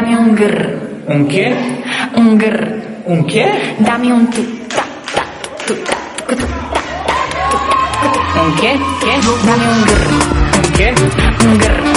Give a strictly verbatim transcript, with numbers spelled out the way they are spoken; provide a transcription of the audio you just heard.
Dá-me um grrr. Um quê? Um grrr. Um quê? Dá-me um tu, tá, tá, tu, tá, tu, tá, tá, tu, tá. Um quê? Quê? Dá-me um grrr. Um quê? Um grrr.